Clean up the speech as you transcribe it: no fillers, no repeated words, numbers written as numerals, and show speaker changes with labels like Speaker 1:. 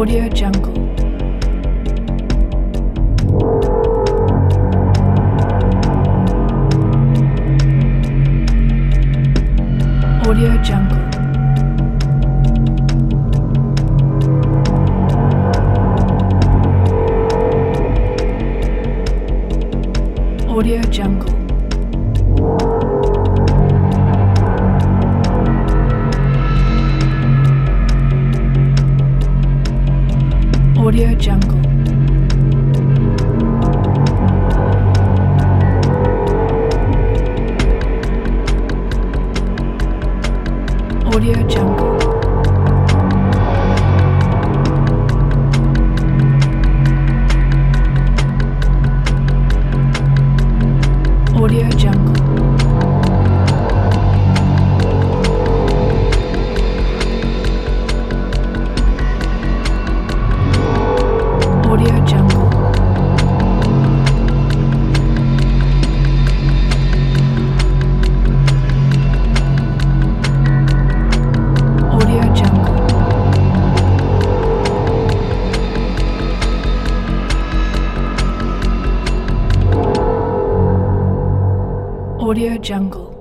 Speaker 1: Audio Jungle. Audio Jungle. Audio Jungle. Audio Jungle. Audio Jungle. Audio Jungle. Audio Jungle. Audio Jungle. Audio Jungle.